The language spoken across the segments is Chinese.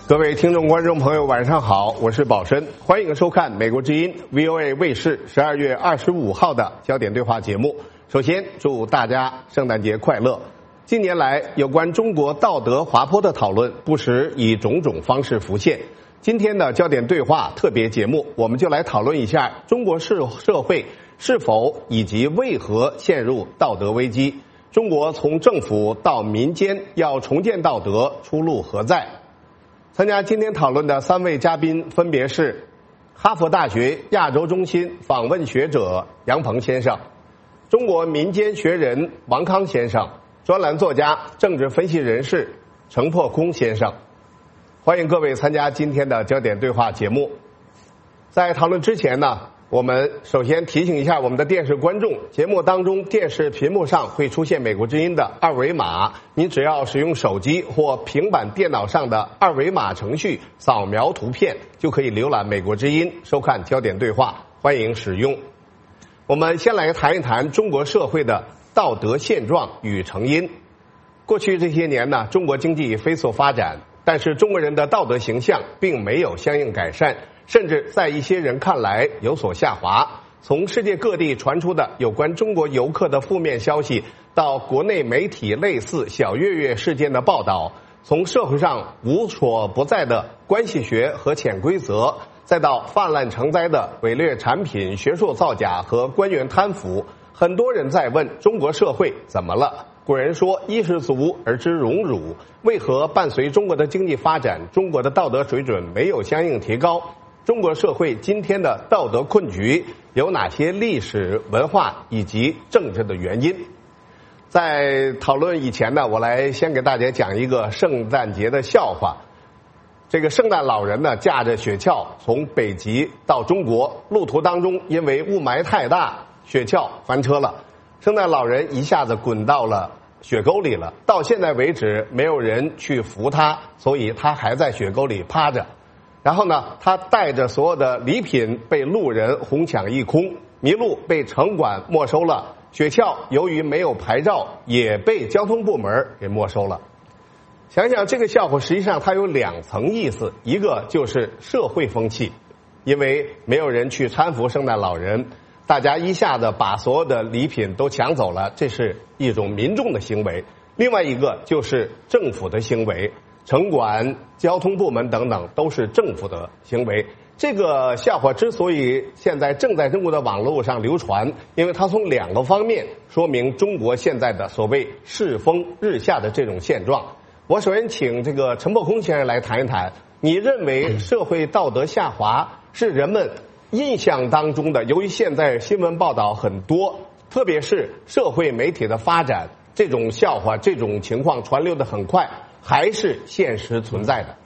各位听众观众朋友晚上好，我是宝申，欢迎收看美国之音 VOA 卫视12月25号的焦点对话节目。首先祝大家圣诞节快乐。近年来有关中国道德滑坡的讨论不时以种种方式浮现，今天的焦点对话特别节目，我们就来讨论一下中国社会是否以及为何陷入道德危机，中国从政府到民间要重建道德出路何在。参加今天讨论的3位嘉宾分别是哈佛大学亚洲中心访问学者杨鹏先生，中国民间学人王康先生，专栏作家政治分析人士程破空先生。欢迎各位参加今天的焦点对话节目。在讨论之前呢，我们首先提醒一下我们的电视观众，节目当中电视屏幕上会出现美国之音的2维码，您只要使用手机或平板电脑上的2维码程序扫描图片，就可以浏览美国之音收看焦点对话，欢迎使用。我们先来谈一谈中国社会的道德现状与成因。过去这些年呢，中国经济飞速发展，但是中国人的道德形象并没有相应改善，甚至在一些人看来有所下滑。从世界各地传出的有关中国游客的负面消息，到国内媒体类似小岳岳事件的报道，从社会上无所不在的关系学和潜规则，再到泛滥成灾的伪劣产品、学术造假和官员贪腐，很多人在问中国社会怎么了？古人说衣食足而知荣辱，为何伴随中国的经济发展，中国的道德水准没有相应提高？中国社会今天的道德困局有哪些历史、文化以及政治的原因？在讨论以前呢，我来先给大家讲一个圣诞节的笑话。这个圣诞老人呢，驾着雪橇从北极到中国，路途当中因为雾霾太大，雪橇翻车了，圣诞老人一下子滚到了雪沟里了。到现在为止，没有人去扶他，所以他还在雪沟里趴着。然后呢，他带着所有的礼品被路人哄抢一空，麋鹿被城管没收了，雪橇由于没有牌照也被交通部门给没收了。想想这个笑话，实际上它有2层意思，一个就是社会风气，因为没有人去搀扶圣诞老人，大家一下子把所有的礼品都抢走了，这是一种民众的行为。另外一个就是政府的行为，城管、交通部门等等都是政府的行为。这个笑话之所以现在正在中国的网络上流传，因为它从2个方面说明中国现在的所谓世风日下的这种现状。我首先请这个陈破空先生来谈一谈，你认为社会道德下滑是人们印象当中的，由于现在新闻报道很多，特别是社会媒体的发展，这种笑话这种情况传流的很快，还是现实存在的？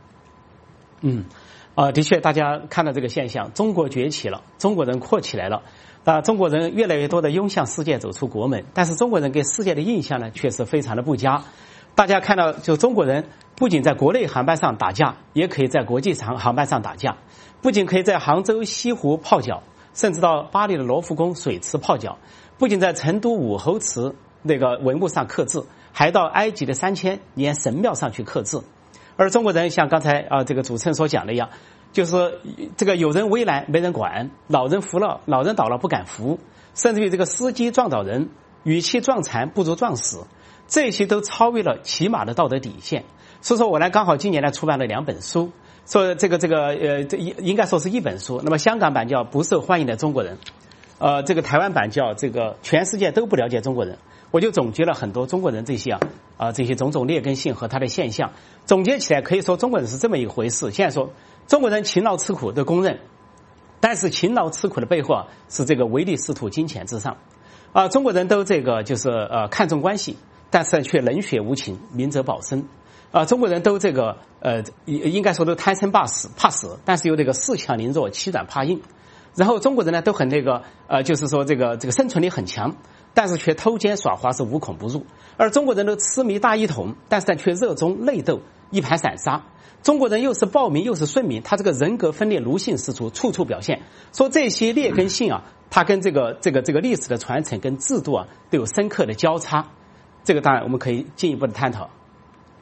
的确，大家看到这个现象，中国崛起了，中国人阔起来了，中国人越来越多的拥向世界，走出国门，但是中国人给世界的印象呢，确实非常的不佳。大家看到，就中国人不仅在国内航班上打架，也可以在国际航班上打架，不仅可以在杭州西湖泡脚，甚至到巴黎的罗浮宫水池泡脚，不仅在成都武侯祠那个文物上刻字，还到埃及的3000年神庙上去刻字。而中国人像刚才这个主持人所讲的一样，就是这个有人围栏没人管，老人倒了不敢扶，甚至于这个司机撞倒人，与其撞残不如撞死，这些都超越了起码的道德底线。所以说我刚好今年出版了2本书，说这应该说是1本书。那么香港版叫《不受欢迎的中国人》，这个台湾版叫这个全世界都不了解中国人。我就总结了很多中国人这些种种劣根性和他的现象，总结起来可以说中国人是这么一回事。现在说中国人勤劳吃苦都公认，但是勤劳吃苦的背后是这个唯利是图、金钱至上。中国人都看重关系，但是却冷血无情、明哲保身。中国人都应该说都贪生怕死，但是又恃强凌弱、欺软怕硬。然后中国人呢都很就是说这个生存力很强，但是却偷奸耍滑是无孔不入。而中国人都痴迷大一统，但是却热衷内斗、一盘散沙。中国人又是暴民又是顺民，他这个人格分裂、奴性十足，处处表现。说这些劣根性它跟这个历史的传承跟制度都有深刻的交叉。这个当然我们可以进一步的探讨。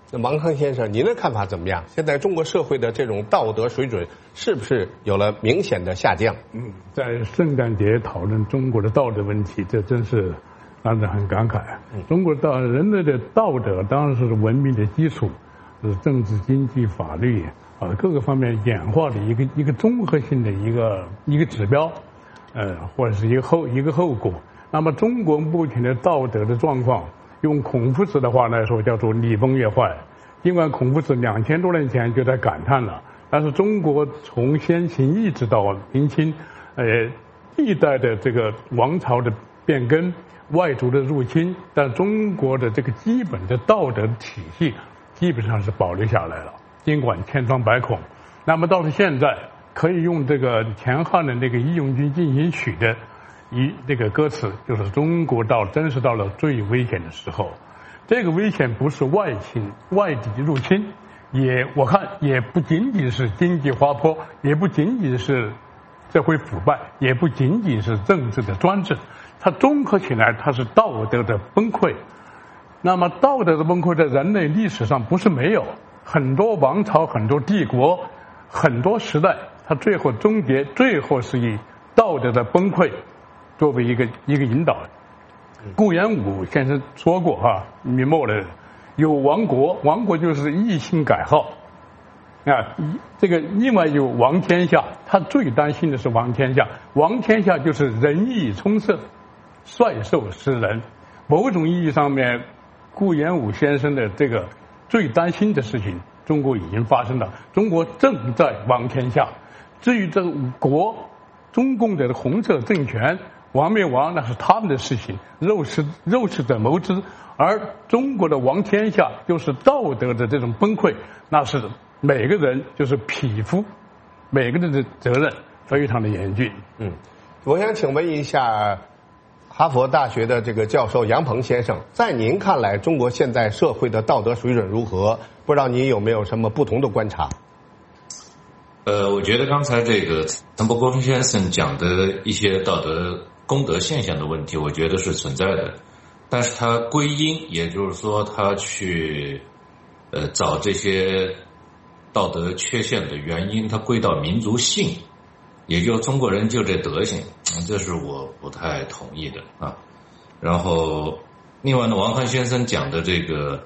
那王康先生，您的看法怎么样？现在中国社会的这种道德水准是不是有了明显的下降？ 在圣诞节讨论中国的道德问题，这真是让人很感慨。中国人类的道德当然是文明的基础，是政治、经济、法律各个方面演化的一个综合性的一个指标，或者是一个后果。那么中国目前的道德的状况，用孔夫子的话来说，叫做礼崩乐坏。尽管孔夫子2000多年前就在感叹了，但是中国从先秦一直到明清，历代的这个王朝的变更、外族的入侵，但中国的这个基本的道德体系基本上是保留下来了，尽管千疮百孔。那么到了现在，可以用这个钱汉的那个《义勇军进行曲》的这个歌词，就是中国真是到了最危险的时候。这个危险不是外敌入侵，我看也不仅仅是经济滑坡，也不仅仅是社会腐败，也不仅仅是政治的专制，它综合起来，它是道德的崩溃。那么道德的崩溃在人类历史上不是没有，很多王朝、很多帝国、很多时代，它最后终结，最后是以道德的崩溃作为一个引导。顾炎武先生说过明末的有亡国，亡国就是异姓改号这个另外有亡天下，他最担心的是亡天下。亡天下就是仁义充塞，率兽食人。某种意义上面，顾炎武先生的这个最担心的事情，中国已经发生了，中国正在亡天下。至于这个国中共的红色政权亡没亡，那是他们的事情，肉食者谋之。而中国的亡天下就是道德的这种崩溃，那是每个人就是匹夫，每个人的责任非常的严峻。 我想请问一下哈佛大学的这个教授杨鹏先生，在您看来，中国现在社会的道德水准如何？不知道您有没有什么不同的观察？ 我觉得刚才这个陈伯公先生讲的一些道德公德现象的问题，我觉得是存在的，但是他归因，也就是说他去找这些道德缺陷的原因，他归到民族性，也就是中国人就这德行，这是我不太同意的啊。然后另外呢，王康先生讲的这个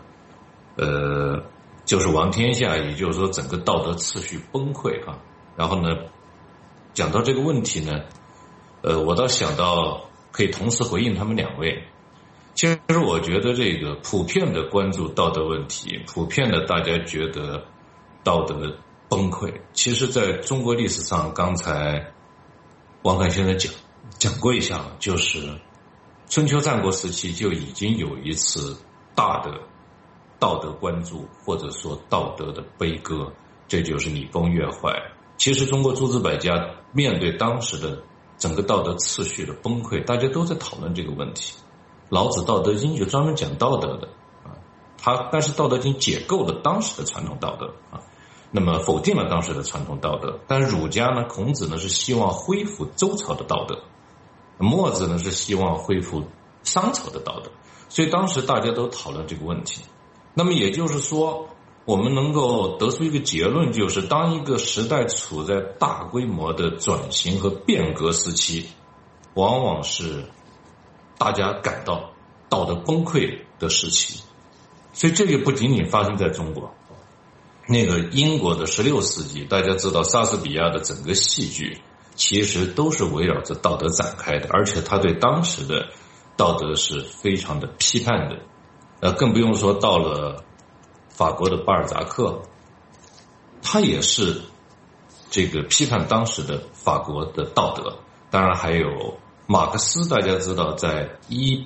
就是亡天下，也就是说整个道德秩序崩溃啊。然后呢，讲到这个问题呢，我倒想到可以同时回应他们两位。其实我觉得这个普遍的关注道德问题，普遍的大家觉得道德崩溃，其实在中国历史上，刚才王康先生讲过一下，就是春秋战国时期就已经有一次大的道德关注，或者说道德的悲歌，这就是礼崩乐坏。其实中国诸子百家面对当时的整个道德秩序的崩溃，大家都在讨论这个问题。老子《道德经》就专门讲道德的但是《道德经》解构了当时的传统道德那么否定了当时的传统道德。但是儒家呢，孔子呢是希望恢复周朝的道德，墨子呢是希望恢复商朝的道德，所以当时大家都讨论这个问题。那么也就是说，我们能够得出一个结论，就是当一个时代处在大规模的转型和变革时期，往往是大家感到道德崩溃的时期。所以这个不仅仅发生在中国，那个英国的16世纪，大家知道莎士比亚的整个戏剧其实都是围绕着道德展开的，而且他对当时的道德是非常的批判的。更不用说到了法国的巴尔扎克，他也是这个批判当时的法国的道德。当然还有马克思，大家知道在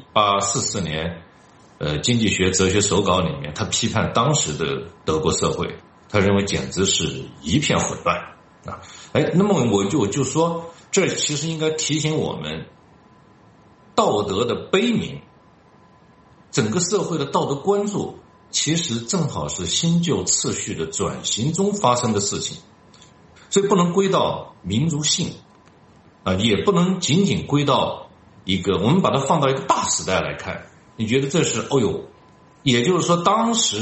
1844年经济学哲学手稿里面，他批判当时的德国社会，他认为简直是一片混乱那么我就说，这其实应该提醒我们，道德的悲悯，整个社会的道德关注，其实正好是新旧次序的转型中发生的事情。所以不能归到民族性也不能仅仅归到一个，我们把它放到一个大时代来看，你觉得这是也就是说当时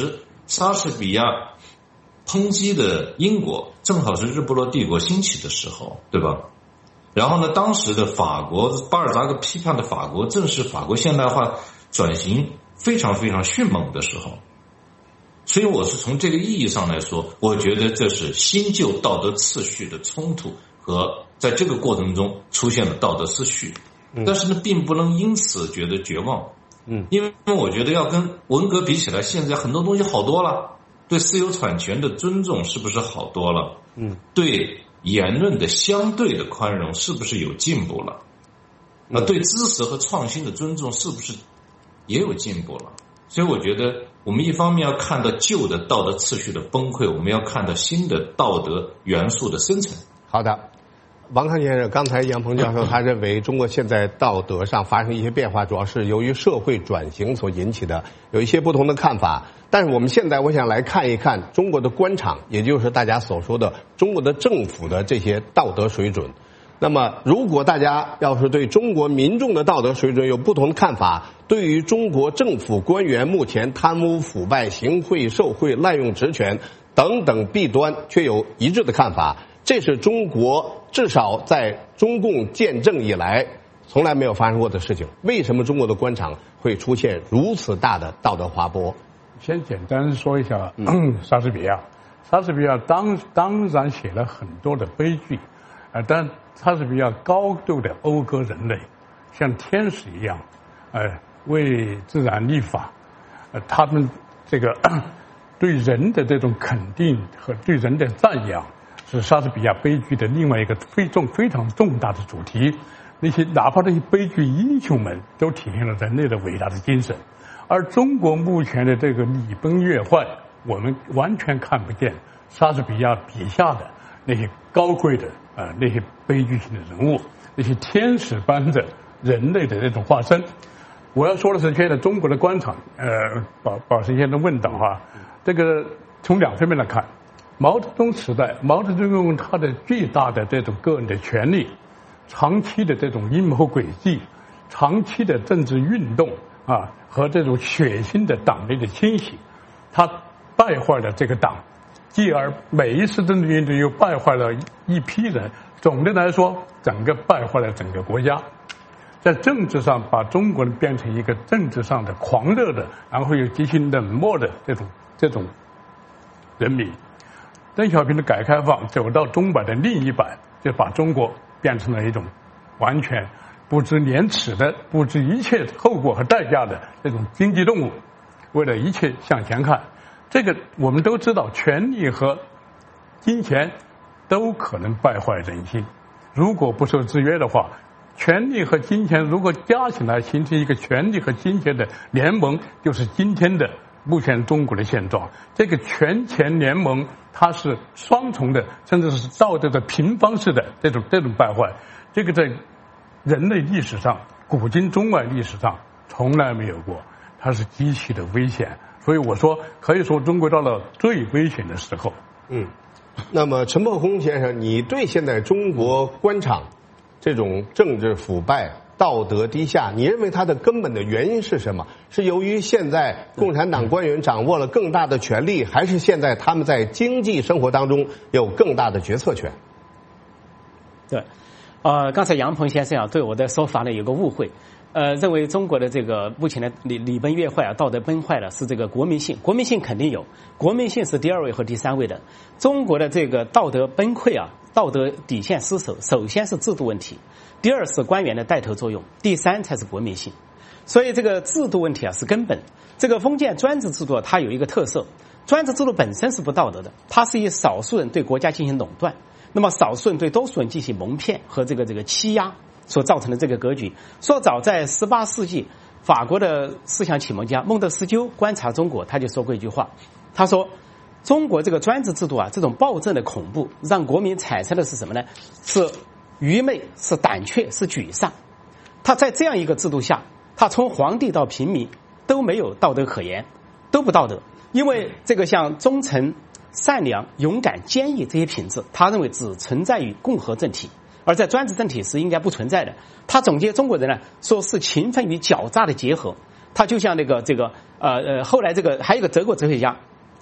莎士比亚抨击的英国正好是日不落帝国兴起的时候，对吧？然后呢，当时的法国，巴尔扎克批判的法国，正是法国现代化转型非常非常迅猛的时候。所以我是从这个意义上来说，我觉得这是新旧道德次序的冲突和在这个过程中出现了道德失序。但是呢，并不能因此觉得绝望。因为我觉得要跟文革比起来，现在很多东西好多了。对私有产权的尊重是不是好多了？对言论的相对的宽容是不是有进步了？对知识和创新的尊重是不是也有进步了？所以我觉得我们一方面要看到旧的道德次序的崩溃，我们要看到新的道德元素的生成。 好的，王康先生，刚才杨鹏教授他认为中国现在道德上发生一些变化，主要是由于社会转型所引起的，有一些不同的看法。但是我们现在我想来看一看中国的官场，也就是大家所说的中国的政府的这些道德水准。那么如果大家要是对中国民众的道德水准有不同的看法，对于中国政府官员目前贪污腐败、行贿受贿、滥用职权等等弊端却有一致的看法，这是中国至少在中共建政以来从来没有发生过的事情。为什么中国的官场会出现如此大的道德滑坡？ 先简单说一下莎士比亚。莎士比亚当然写了很多的悲剧，但莎士比亚高度的讴歌人类，像天使一样，为自然立法，他们这个对人的这种肯定和对人的赞扬，是莎士比亚悲剧的另外一个非常重大的主题。哪怕那些悲剧英雄们都体现了人类的伟大的精神。而中国目前的这个礼崩乐坏，我们完全看不见莎士比亚笔下的那些高贵的那些悲剧性的人物，那些天使般的人类的那种化身。我要说的是，现在中国的官场，宝生先生问到这个从两方面来看，毛泽东时代，毛泽东用他的巨大的这种个人的权力，长期的这种阴谋诡计，长期的政治运动和这种血腥的党内的清洗，他败坏了这个党，继而每一次政治运动又败坏了一批人，总的来说，整个败坏了整个国家。在政治上把中国人变成一个政治上的狂热的，然后又极其冷漠的这种人民。邓小平的改革开放走到钟摆的另一版，就把中国变成了一种完全不知廉耻的、不知一切后果和代价的这种经济动物，为了一切向前看。这个我们都知道，权力和金钱都可能败坏人心。如果不受制约的话，权力和金钱如果加起来形成一个权力和金钱的联盟，就是今天的目前中国的现状。这个权钱联盟它是双重的，甚至是道德的平方式的这种败坏。这个在人类历史上，古今中外历史上从来没有过，它是极其的危险。所以我说，可以说中国到了最危险的时候。 那么陈伯宏先生，你对现在中国官场这种政治腐败、道德低下，你认为它的根本的原因是什么？是由于现在共产党官员掌握了更大的权力，还是现在他们在经济生活当中有更大的决策权？ 对，刚才杨鹏先生对我的说法呢有个误会，认为中国的这个目前的礼崩乐坏道德崩坏了是这个国民性，国民性肯定有，国民性是第二位和第三位的。中国的这个道德崩溃道德底线失守，首先是制度问题，第二是官员的带头作用，第三才是国民性。所以这个制度问题是根本。这个封建专制制度它有一个特色，专制制度本身是不道德的，它是以少数人对国家进行垄断，那么少数人对多数人进行蒙骗和这个欺压所造成的这个格局。说早在18世纪，法国的思想启蒙家孟德斯鸠观察中国，他就说过一句话，他说中国这个专制制度这种暴政的恐怖让国民产生的是什么呢？是愚昧，是胆怯，是沮丧。他在这样一个制度下，他从皇帝到平民都没有道德可言，都不道德。因为这个像忠诚、善良、勇敢、坚毅这些品质，他认为只存在于共和政体，而在专制政体是应该不存在的。他总结中国人呢，说是勤奋与狡诈的结合。他就像后来还有一个德国哲学家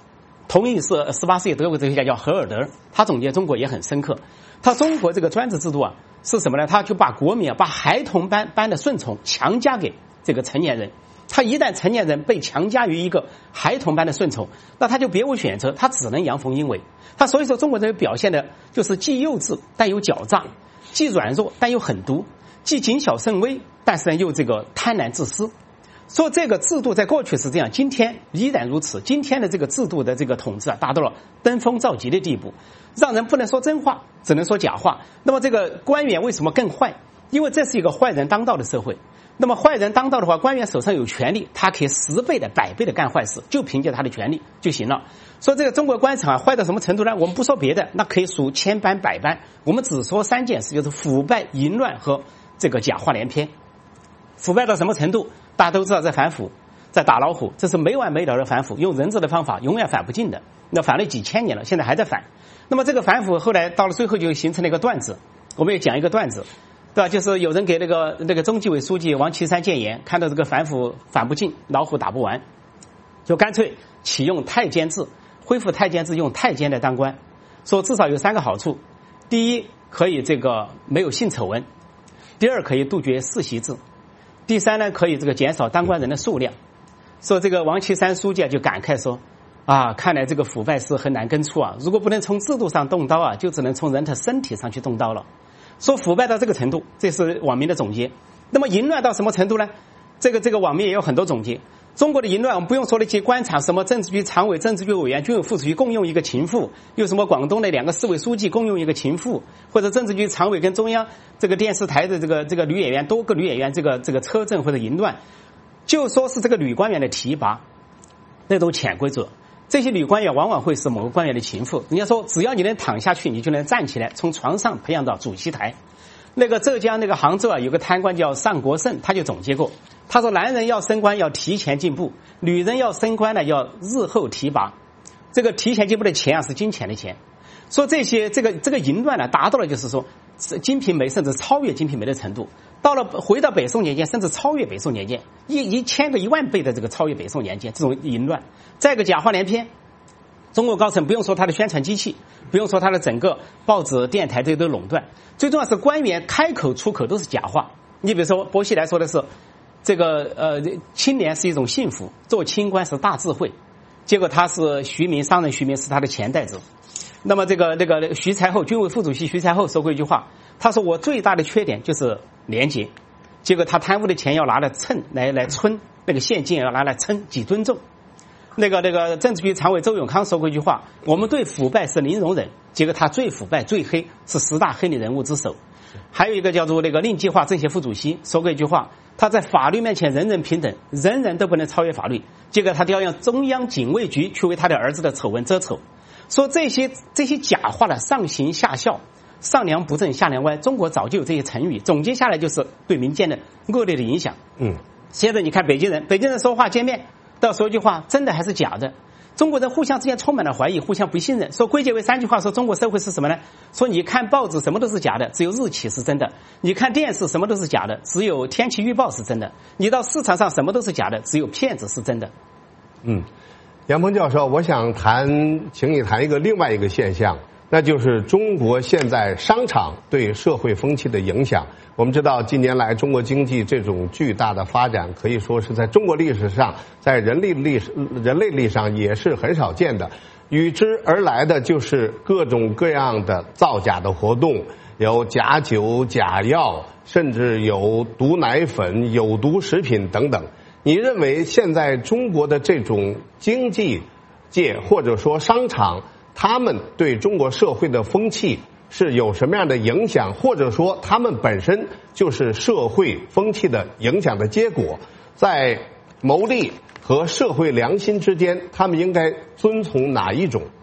同一是18世纪德国哲学家叫荷尔德，他总结中国也很深刻。他中国这个专制制度啊是什么呢？他就把国民把孩童般的顺从强加给这个成年人。他一旦成年人被强加于一个孩童般的顺从，那他就别无选择，他只能阳奉阴违。他所以说中国人表现的就是既幼稚但又狡诈，既软弱但又狠毒，既谨小慎微，但是呢又这个贪婪自私。说这个制度在过去是这样，今天依然如此。今天的这个制度的这个统治啊，达到了登峰造极的地步，让人不能说真话，只能说假话。那么这个官员为什么更坏？因为这是一个坏人当道的社会。那么坏人当道的话，官员手上有权力，他可以10倍的、100倍的干坏事，就凭借他的权力就行了。说这个中国官场啊坏到什么程度呢？我们不说别的，那可以数千般百般，我们只说3件事，就是腐败、淫乱和这个假话连篇。腐败到什么程度？大家都知道，在反腐，在打老虎，这是没完没了的反腐，用人治的方法永远反不尽的。那反了几千年了，现在还在反。那么这个反腐后来到了最后就形成了一个段子，我们也讲一个段子，对吧？就是有人给那个中纪委书记王岐山谏言，看到这个反腐反不尽，老虎打不完，就干脆启用太监制，恢复太监制，用太监来当官，说至少有3个好处：第一，可以这个没有性丑闻；第二，可以杜绝世袭制；第三呢，可以这个减少当官人的数量。说这个王岐山书记就感慨说啊，看来这个腐败是很难根除啊，如果不能从制度上动刀啊，就只能从人的身体上去动刀了。说腐败到这个程度，这是网民的总结。那么淫乱到什么程度呢？这个网民也有很多总结。中国的淫乱我们不用说那些官场，什么政治局常委、政治局委员、军委副主席共用一个情妇，又什么广东的2个市委书记共用一个情妇，或者政治局常委跟中央这个电视台的这个女演员，多个女演员这个车震或者淫乱，就说是这个女官员的提拔那种潜规则。这些女官员往往会是某个官员的情妇，人家说只要你能躺下去，你就能站起来，从床上培养到主席台。那个浙江那个杭州啊，有个贪官叫尚国胜，他就总结过，他说男人要升官要提前进步，女人要升官呢要日后提拔。这个提前进步的钱啊是金钱的钱。说这些这个淫乱呢达到了就是说金瓶梅甚至超越金瓶梅的程度，回到北宋年间甚至超越北宋年间，1000个10000倍的这个超越北宋年间这种淫乱。再一个假话连篇，中国高层不用说他的宣传机器，不用说他的整个报纸电台这都垄断，最重要是官员开口出口都是假话。你比如说薄熙来说的是这个清廉是一种幸福，做清官是大智慧，结果他是商人徐明是他的钱袋子。那么这个徐才厚，军委副主席徐才厚说过一句话，他说我最大的缺点就是廉洁，结果他贪污的钱要拿来称来称，那个现金要拿来称几吨重。那个政治局常委周永康说过一句话，我们对腐败是零容忍，结果他最腐败最黑，是10大黑里人物之首。还有一个叫做令计划政协副主席说过一句话，他在法律面前人人平等，人人都不能超越法律，结果他调用中央警卫局去为他的儿子的丑闻遮丑。说这些假话的上行下效，上梁不正下梁歪，中国早就有这些成语，总结下来就是对民间的恶劣的影响。现在你看北京人说话见面都要说一句话，真的还是假的？中国人互相之间充满了怀疑，互相不信任。说归结为3句话，说中国社会是什么呢？说你看报纸什么都是假的，只有日期是真的；你看电视什么都是假的，只有天气预报是真的；你到市场上什么都是假的，只有骗子是真的。 杨鹏教授，我想请你谈另外一个现象，那就是中国现在商场对社会风气的影响。我们知道近年来中国经济这种巨大的发展，可以说是在中国历史上，在人类历史上也是很少见的。与之而来的就是各种各样的造假的活动，有假酒、假药，甚至有毒奶粉、有毒食品等等。你认为现在中国的这种经济界或者说商场，他们对中国社会的风气是有什么样的影响，或者说他们本身就是社会风气的影响的结果？在牟利和社会良心之间，他们应该遵从哪一种？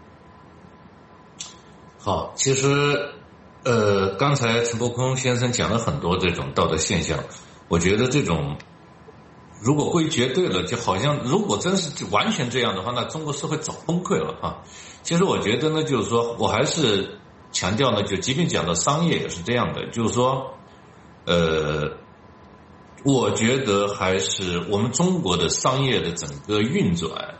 好，其实刚才陈伯空先生讲了很多这种道德现象，我觉得这种如果归结对了，就好像如果真是完全这样的话，那中国社会早崩溃了啊。其实我觉得呢，就是说我还是强调呢，就即便讲到商业也是这样的，就是说我觉得还是我们中国的商业的整个运转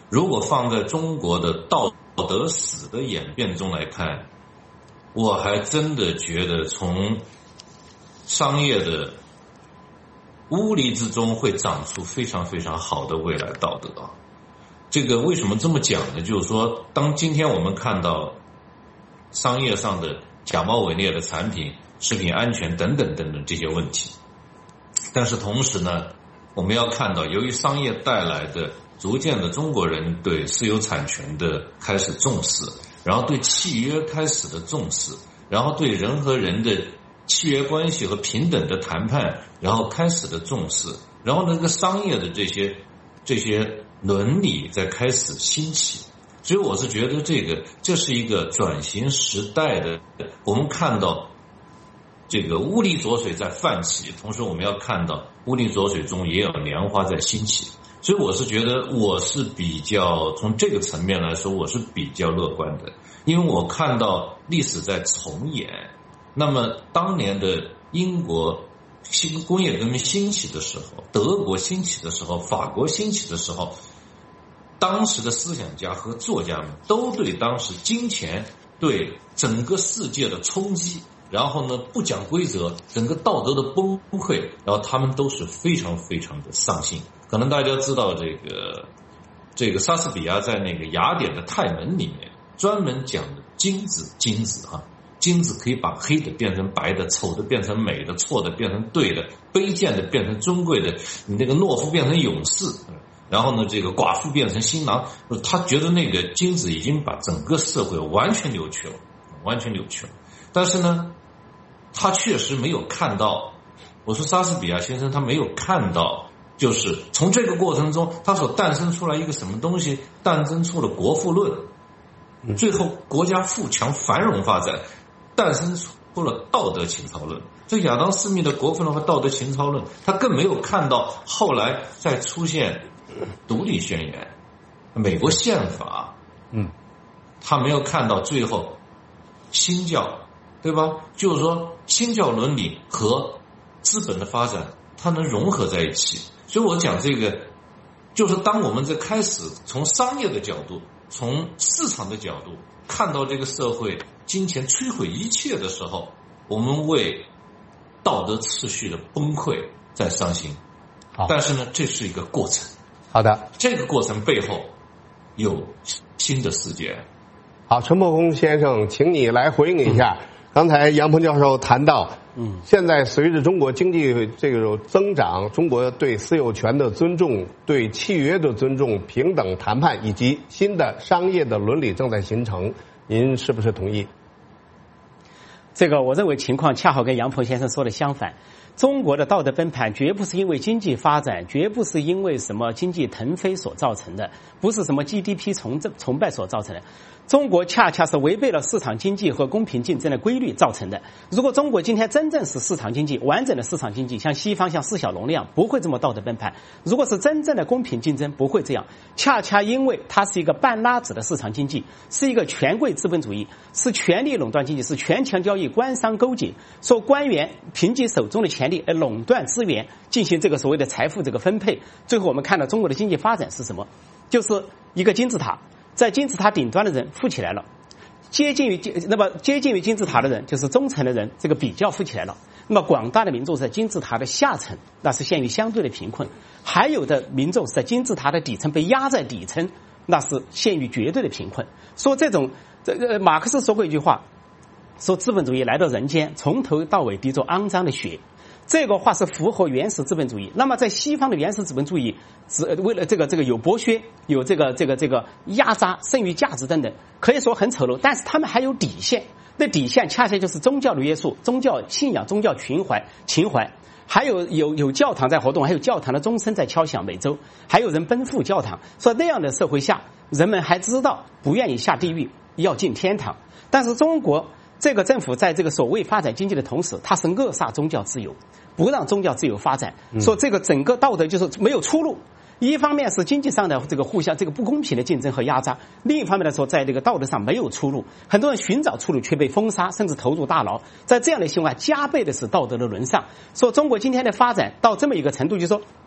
如果放在中国的道德史的演变中来看，我还真的觉得从商业的污泥之中会长出非常非常好的未来道德啊。这个为什么这么讲呢？就是说，当今天我们看到商业上的假冒伪劣的产品、食品安全等等等等这些问题，但是同时呢，我们要看到，由于商业带来的逐渐的中国人对私有产权的开始重视，然后对契约开始的重视，然后对人和人的契约关系和平等的谈判然后开始的重视，然后那个商业的这些伦理在开始兴起。所以我是觉得这是一个转型时代的，我们看到这个污泥浊水在泛起，同时我们要看到污泥浊水中也有莲花在兴起。所以我是觉得我是比较从这个层面来说我是比较乐观的，因为我看到历史在重演。那么当年的英国新工业革命兴起的时候，德国兴起的时候，法国兴起的时候，当时的思想家和作家们都对当时金钱对整个世界的冲击，然后呢不讲规则，整个道德的崩溃，然后他们都是非常非常的上心。可能大家知道这个莎士比亚在那个雅典的泰门里面专门讲的金子哈，金子可以把黑的变成白的，丑的变成美的，错的变成对的，卑贱的变成尊贵的，你那个懦夫变成勇士，然后呢这个寡妇变成新郎。他觉得那个金子已经把整个社会完全扭曲了。但是呢他确实没有看到，我说莎士比亚先生他没有看到，就是从这个过程中他所诞生出来一个什么东西，诞生出了国富论，最后国家富强繁荣发展，诞生出了道德情操论。这亚当斯密的国富论和道德情操论，他更没有看到后来再出现独立宣言、美国宪法，他没有看到最后新教，对吧？就是说新教伦理和资本的发展它能融合在一起。所以我讲这个就是当我们在开始从商业的角度，从市场的角度看到这个社会金钱摧毁一切的时候，我们为道德秩序的崩溃在伤心。但是呢这是一个过程。 好的， 这个过程背后有新的世界。 好，陈伯公先生，请你来回应一下。刚才杨鹏教授谈到，现在随着中国经济这个增长，中国对私有权的尊重、对契约的尊重、平等谈判以及新的商业的伦理正在形成，您是不是同意？ 这个我认为情况恰好跟杨鹏先生说的相反。中国的道德崩盘绝不是因为经济发展，绝不是因为什么经济腾飞所造成的，不是什么 GDP 崇拜所造成的。中国恰恰是违背了市场经济和公平竞争的规律造成的。如果中国今天真正是市场经济，完整的市场经济，像西方像释小龙那样，不会这么道德崩盘。如果是真正的公平竞争，不会这样。恰恰因为它是一个半拉子的市场经济，是一个权贵资本主义，是权力垄断经济，是权强交易、官商勾结，说官员凭借手中的权力而垄断资源，进行这个所谓的财富这个分配。最后我们看到中国的经济发展是什么？就是一个金字塔，在金字塔顶端的人富起来了，接近于金字塔的人，就是中层的人，这个比较富起来了。那么广大的民众是在金字塔的下层，那是陷于相对的贫困；还有的民众是在金字塔的底层，被压在底层，那是陷于绝对的贫困。说马克思说过一句话，说资本主义来到人间，从头到尾滴着肮脏的血。这个话是符合原始资本主义。那么在西方的原始资本主义，为了这个有剥削，有这个压榨、剩余价值等等，可以说很丑陋，但是他们还有底线。那底线恰恰就是宗教的约束、宗教信仰、宗教情怀，还有教堂在活动，还有教堂的钟声在敲响每周，还有人奔赴教堂。说那样的社会下，人们还知道不愿意下地狱，要进天堂。但是中国这个政府在这个所谓发展经济的同时，它是扼杀宗教自由，不让宗教自由发展，说这个整个道德就是没有出路。一方面是经济上的这个互相这个不公平的竞争和压榨，另一方面来说，在这个道德上没有出路，很多人寻找出路却被封杀，甚至投入大牢。在这样的情况下，加倍的是道德的沦丧。说中国今天的发展到这么一个程度，就是说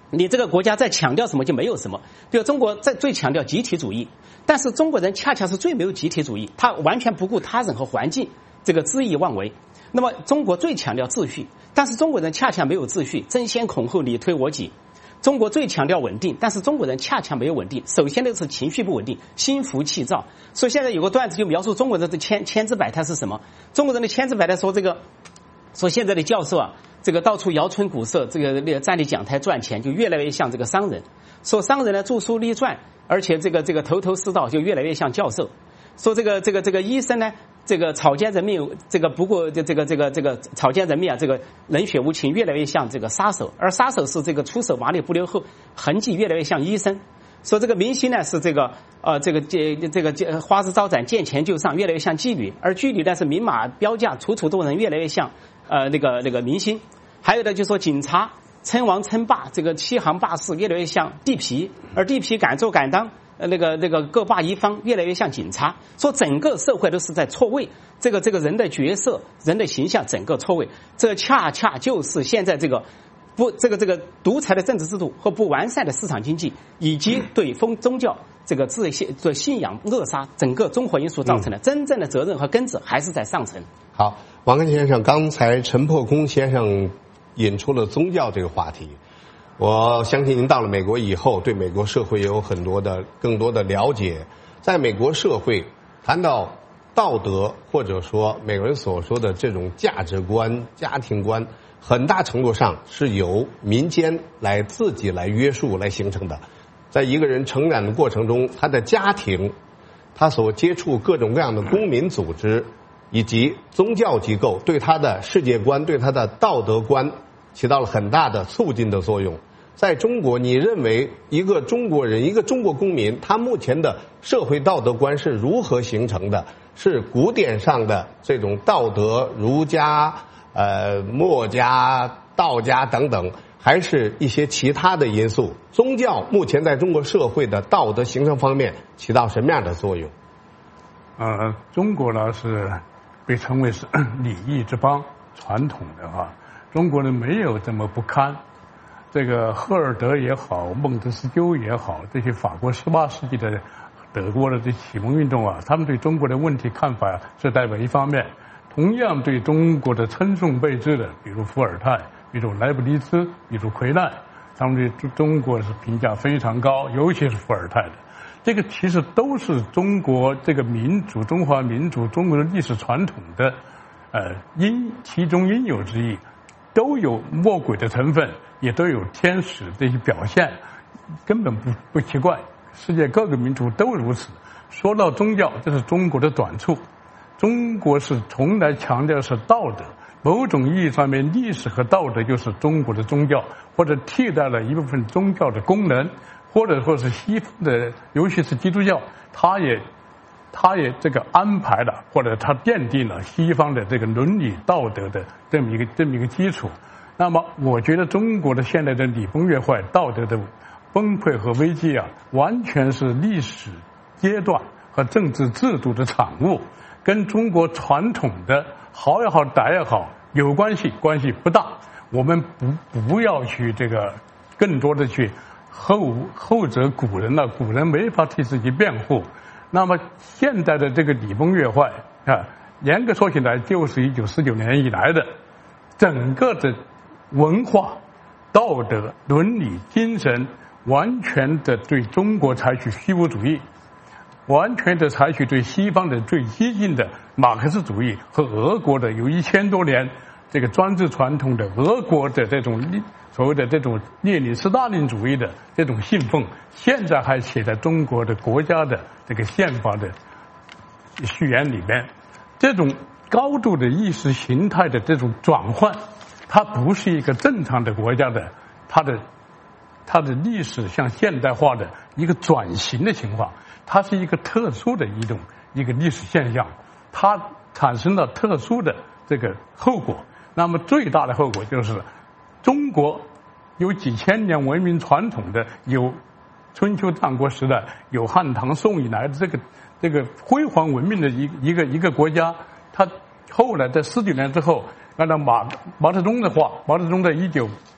你这个国家在强调什么就没有什么。比如中国在最强调集体主义，但是中国人恰恰是最没有集体主义，他完全不顾他人和环境，这个恣意妄为。那么中国最强调秩序，但是中国人恰恰没有秩序，争先恐后，你推我挤。中国最强调稳定，但是中国人恰恰没有稳定。首先呢是情绪不稳定，心浮气躁。所以现在有个段子就描述中国人的千姿百态是什么？中国人的千姿百态说现在的教授啊，这个到处摇春鼓瑟，这个站立讲台赚钱，就越来越像这个商人。说商人呢著书立传，而且这个头头是道，就越来越像教授。说这个医生呢，这个草菅人命，这个不过这个草菅人命啊，这个冷血无情，越来越像这个杀手，而杀手是这个出手麻利不留后，痕迹越来越像医生。说这个明星呢是这个花枝招展，见钱就上，越来越像妓女，而妓女呢是明码标价，处处动人，越来越像那个明星。还有的就说警察称王称霸，这个欺行霸市，越来越像地痞，而地痞敢做敢当。那个各霸一方，越来越像警察。说整个社会都是在错位，这个人的角色、人的形象整个错位，这恰恰就是现在这个独裁的政治制度和不完善的市场经济，以及对宗教这个信仰扼杀，整个综合因素造成的。真正的责任和根子还是在上层。 好，王根先生，刚才陈破空先生引出了宗教这个话题。我相信您到了美国以后，对美国社会也有更多的了解。在美国社会，谈到道德或者说美国人所说的这种价值观、家庭观，很大程度上是由民间自己来约束来形成的。在一个人成长的过程中，他的家庭，他所接触各种各样的公民组织以及宗教机构，对他的世界观、对他的道德观起到了很大的促进的作用。在中国，你认为一个中国人、一个中国公民，他目前的社会道德观是如何形成的？是古典上的这种道德，儒家、墨家、道家等等，还是一些其他的因素？宗教目前在中国社会的道德形成方面起到什么样的作用？ 中国呢是被称为是礼义之邦，传统的哈，中国人没有这么不堪。这个赫尔德也好，孟德斯鸠也好，这些法国18世纪的德国的这启蒙运动啊，他们对中国的问题看法是代表一方面，同样对中国的称颂备至的，比如伏尔泰，比如莱布尼兹，比如奎奈，他们对中国是评价非常高，尤其是伏尔泰的。这个其实都是中国这个民族、中华民族、中国的历史传统的其中应有之意，都有魔鬼的成分，也都有天使这些表现，根本不奇怪。世界各个民族都如此。说到宗教，这是中国的短处。中国是从来强调是道德，某种意义上面，历史和道德就是中国的宗教，或者替代了一部分宗教的功能，或者说是西方的，尤其是基督教，他也这个安排了，或者他奠定了西方的这个伦理道德的这么一个基础。那么我觉得中国的现在的礼崩乐坏、道德的崩溃和危机啊，完全是历史阶段和政治制度的产物，跟中国传统的好也好、歹也好有关系，关系不大。我们不要去这个更多的去后责古人了，古人没法替自己辩护。那么现在的这个礼崩乐坏啊，严格说起来就是1949年以来的整个的文化、道德、伦理、精神，完全的对中国采取虚无主义，完全的采取对西方的最激进的马克思主义和俄国的有1000多年这个专制传统的俄国的这种所谓的这种列宁斯大林主义的这种信奉，现在还写在中国的国家的这个宪法的序言里面。这种高度的意识形态的这种转换，它不是一个正常的国家的它的历史向现代化的一个转型的情况，它是一个特殊的一个历史现象，它产生了特殊的这个后果。那么最大的后果就是中国有几千年文明传统的，有春秋战国时代，有汉唐宋以来的这个辉煌文明的一个国家，它后来在49年之后，按照毛泽东的话，毛泽东在19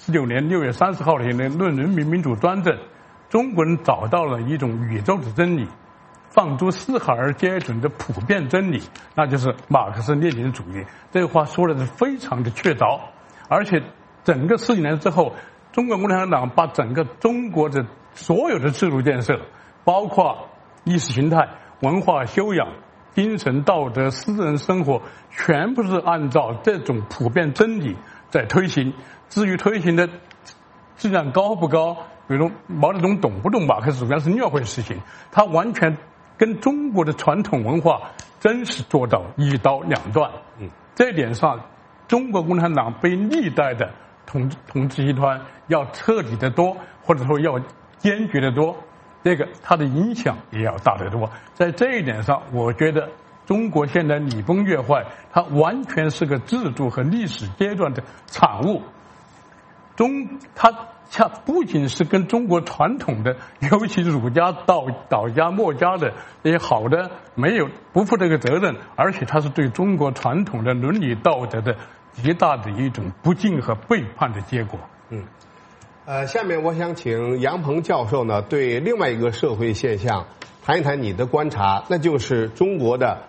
1949年6月30号的那论人民民主专政，中国人找到了一种宇宙的真理，放诸四海而皆准的普遍真理，那就是马克思列宁主义。这个话说的是非常的确凿，而且整个40年之后，中国共产党把整个中国的所有的制度建设，包括意识形态、文化修养、精神道德、私人生活，全部是按照这种普遍真理在推行。至于推行的质量高不高，比如毛泽东懂不懂马克思主义是另外一回事情，他完全跟中国的传统文化真是做到一刀两断。这一点上，中国共产党被历代的统治集团要彻底的多，或者说要坚决的多，这个它的影响也要大得多。在这一点上，我觉得中国现在礼崩乐坏，它完全是个制度和历史阶段的产物。它不仅是跟中国传统的，尤其儒家、道家、墨家的这些好的不负这个责任，而且它是对中国传统的伦理道德的极大的一种不敬和背叛的结果。 下面我想请杨鹏教授呢，对另外一个社会现象谈一谈你的观察，那就是中国的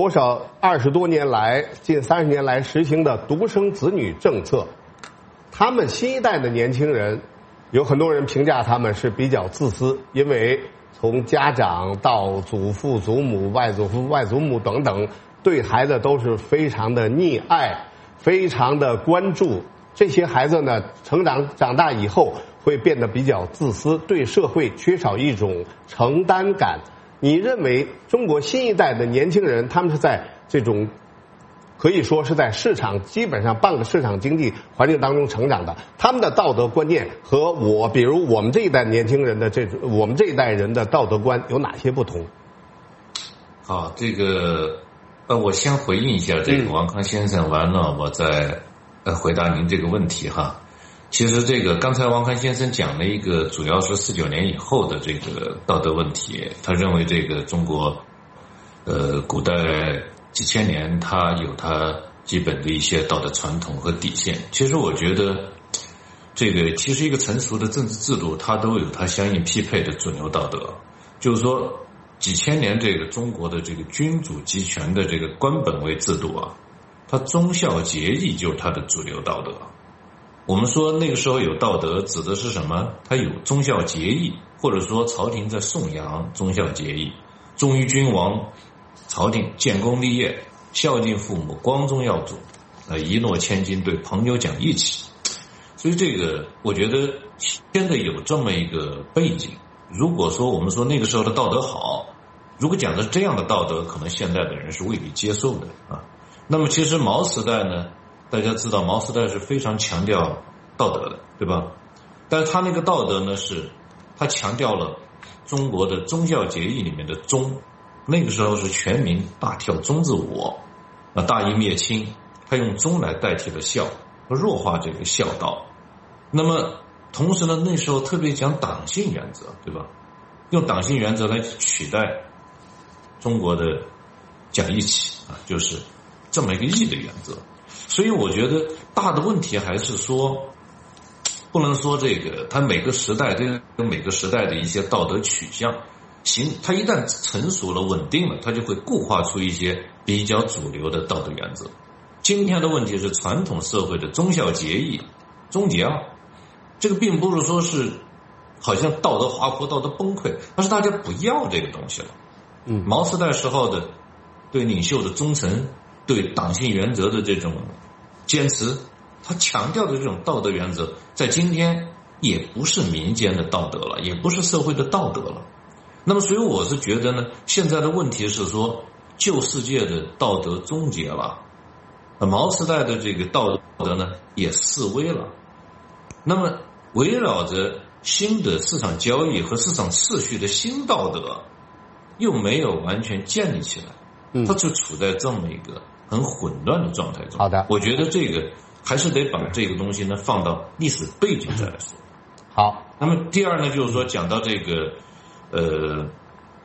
20多年来，近30年来实行的独生子女政策。他们新一代的年轻人，有很多人评价他们是比较自私，因为从家长到祖父、祖母、外祖父、外祖母等等，对孩子都是非常的溺爱，非常的关注。这些孩子呢，长大以后会变得比较自私，对社会缺少一种承担感。你认为中国新一代的年轻人，他们是在这种可以说是在基本上半个市场经济环境当中成长的，他们的道德观念和比如我们这一代年轻人的我们这一代人的道德观有哪些不同？ 好，这个我先回应一下这个王康先生，完了我再回答您这个问题哈。其实这个刚才王康先生讲了一个主要是49年以后的这个道德问题，他认为这个中国古代几千年它有它基本的一些道德传统和底线。其实我觉得这个其实一个成熟的政治制度它都有它相应匹配的主流道德，就是说几千年这个中国的这个君主集权的这个官本位制度啊，它忠孝节义就是它的主流道德。我们说那个时候有道德指的是什么？它有忠孝节义，或者说朝廷在颂扬忠孝节义，忠于君王，朝廷建功立业，孝敬父母，光宗耀祖，一诺千金，对朋友讲义气。所以这个我觉得现在有这么一个背景，如果说我们说那个时候的道德好，如果讲的是这样的道德，可能现在的人是未必接受的啊。那么其实毛时代呢，大家知道毛时代是非常强调道德的，对吧？但是他那个道德呢，是他强调了中国的忠孝节义里面的忠，那个时候是全民大跳忠字我，大义灭亲，他用忠来代替了孝，弱化这个孝道。那么同时呢，那时候特别讲党性原则，对吧？用党性原则来取代中国的讲义气啊，就是这么一个义的原则。所以我觉得大的问题还是说，不能说这个它每个时代跟每个时代的一些道德取向它一旦成熟了稳定了，它就会固化出一些比较主流的道德原则。今天的问题是传统社会的忠孝节义终结了，这个并不是说是好像道德滑坡道德崩溃，而是大家不要这个东西了。毛时代时候的对领袖的忠诚，对党性原则的这种坚持，他强调的这种道德原则在今天也不是民间的道德了，也不是社会的道德了。那么所以我是觉得呢，现在的问题是说旧世界的道德终结了，毛时代的这个道德呢也式微了。那么围绕着新的市场交易和市场秩序的新道德又没有完全建立起来，它就处在这么一个很混乱的状态中。 好的，我觉得这个还是得把这个东西呢放到历史背景再来说。 好， 那么第二呢，就是说讲到这个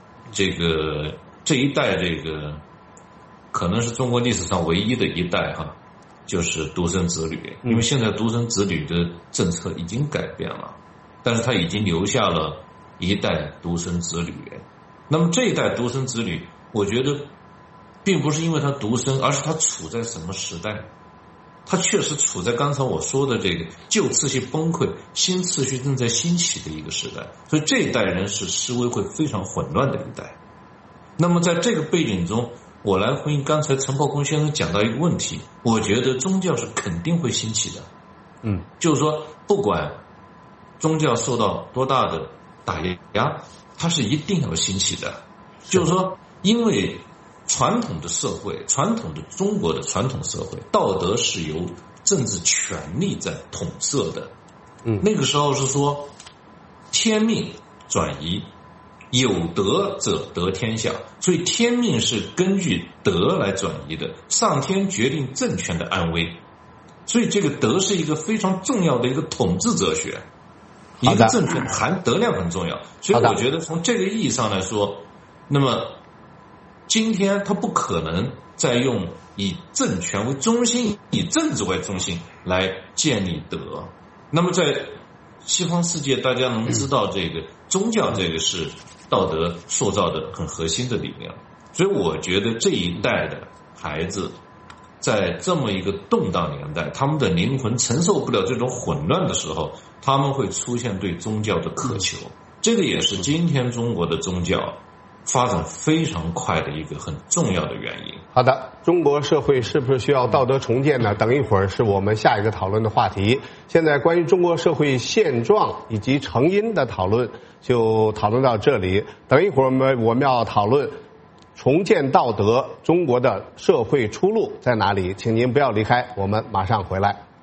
这一代，这个可能是中国历史上唯一的一代哈， 就是独生子女，因为现在独生子女的政策已经改变了，但是他已经留下了一代独生子女。那么这一代独生子女，我觉得并不是因为他独生，而是他处在什么时代？他确实处在刚才我说的这个旧秩序崩溃、新秩序正在兴起的一个时代，所以这一代人是思维会非常混乱的一代。那么在这个背景中，我来回应刚才陈炮空先生讲到一个问题，我觉得宗教是肯定会兴起的。就是说不管宗教受到多大的打压，它是一定要兴起的。就是说，因为传统的社会，传统的中国的传统社会，道德是由政治权力在统摄的。那个时候是说天命转移，有德者得天下，所以天命是根据德来转移的，上天决定政权的安危，所以这个德是一个非常重要的一个统治哲学，一个政权含德量很重要。所以我觉得从这个意义上来说，那么今天他不可能再用以政权为中心、以政治为中心来建立德。那么在西方世界，大家能知道这个宗教这个是道德塑造的很核心的力量。所以我觉得这一代的孩子在这么一个动荡年代，他们的灵魂承受不了这种混乱的时候，他们会出现对宗教的渴求。这个也是今天中国的宗教发展非常快的一个很重要的原因。 好的，中国社会是不是需要道德重建呢？等一会儿是我们下一个讨论的话题。现在关于中国社会现状以及成因的讨论就讨论到这里。等一会儿我们要讨论重建道德，中国的社会出路在哪里？请您不要离开，我们马上回来。